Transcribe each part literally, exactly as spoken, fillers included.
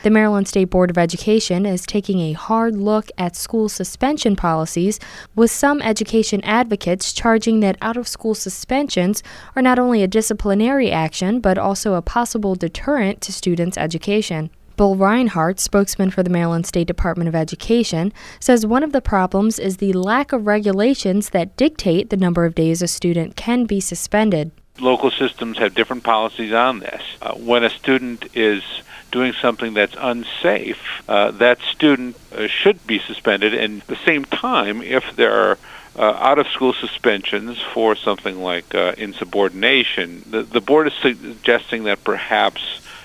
The Maryland State Board of Education is taking a hard look at school suspension policies, with some education advocates charging that out-of-school suspensions are not only a disciplinary action, but also a possible deterrent to students' education. Bill Reinhardt, spokesman for the Maryland State Department of Education, says one of the problems is the lack of regulations that dictate the number of days a student can be suspended. Local systems have different policies on this. Uh, when a student is doing something that's unsafe, uh, that student uh, should be suspended. And at the same time, if there are uh, out-of-school suspensions for something like uh, insubordination, the, the board is suggesting that perhaps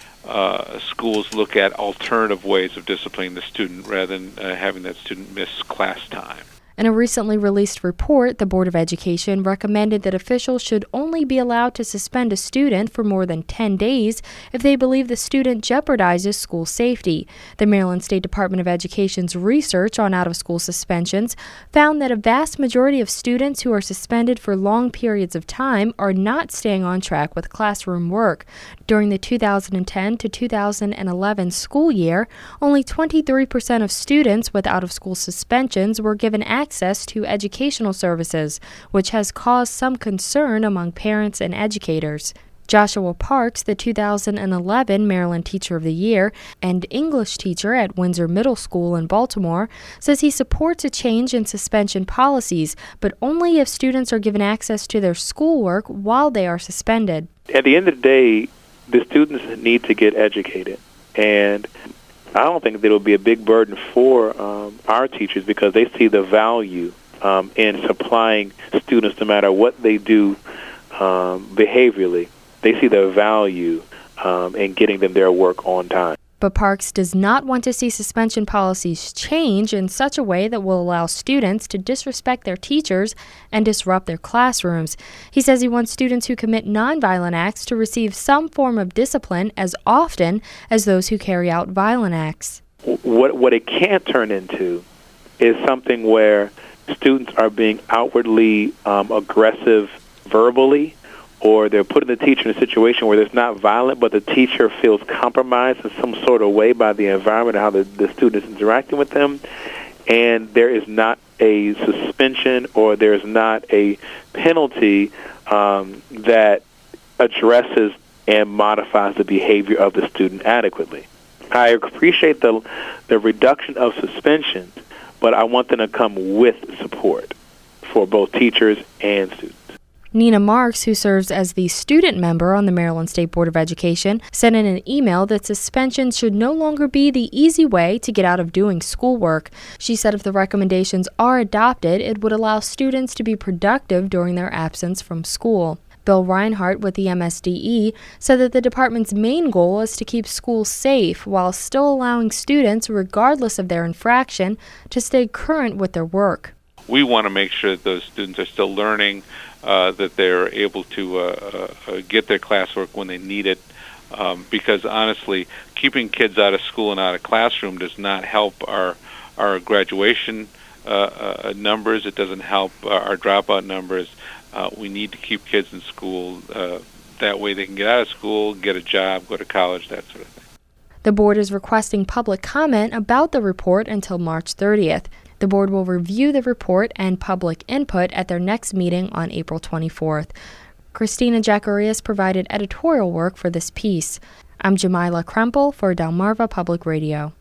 uh, schools look at alternative ways of disciplining the student rather than uh, having that student miss class time. In a recently released report, the Board of Education recommended that officials should only be allowed to suspend a student for more than ten days if they believe the student jeopardizes school safety. The Maryland State Department of Education's research on out-of-school suspensions found that a vast majority of students who are suspended for long periods of time are not staying on track with classroom work. During the two thousand ten to two thousand eleven school year, only twenty-three percent of students with out-of-school suspensions were given access access to educational services, which has caused some concern among parents and educators. Joshua Parks, the two thousand eleven Maryland Teacher of the Year and English teacher at Windsor Middle School in Baltimore, says he supports a change in suspension policies, but only if students are given access to their schoolwork while they are suspended. At the end of the day, the students need to get educated, and I don't think that it will be a big burden for um, our teachers because they see the value um, in supplying students no matter what they do um, behaviorally. They see the value um, in getting them their work on time. But Parks does not want to see suspension policies change in such a way that will allow students to disrespect their teachers and disrupt their classrooms. He says he wants students who commit nonviolent acts to receive some form of discipline as often as those who carry out violent acts. What, what it can't turn into is something where students are being outwardly um, aggressive verbally, or they're putting the teacher in a situation where it's not violent, but the teacher feels compromised in some sort of way by the environment and how the, the student is interacting with them, and there is not a suspension or there's not a penalty um, that addresses and modifies the behavior of the student adequately. I appreciate the, the reduction of suspensions, but I want them to come with support for both teachers and students. Nina Marks, who serves as the student member on the Maryland State Board of Education, sent in an email that suspension should no longer be the easy way to get out of doing schoolwork. She said if the recommendations are adopted, it would allow students to be productive during their absence from school. Bill Reinhardt with the M S D E said that the department's main goal is to keep schools safe while still allowing students, regardless of their infraction, to stay current with their work. We want to make sure that those students are still learning, uh, that they're able to uh, uh, get their classwork when they need it, um, because honestly, keeping kids out of school and out of classroom does not help our our graduation uh, uh, numbers. It doesn't help our dropout numbers. Uh, we need to keep kids in school. Uh, that way they can get out of school, get a job, go to college, that sort of thing. The board is requesting public comment about the report until March thirtieth. The board will review the report and public input at their next meeting on April twenty-fourth. Christina Jacarias provided editorial work for this piece. I'm Jamila Krempel for Delmarva Public Radio.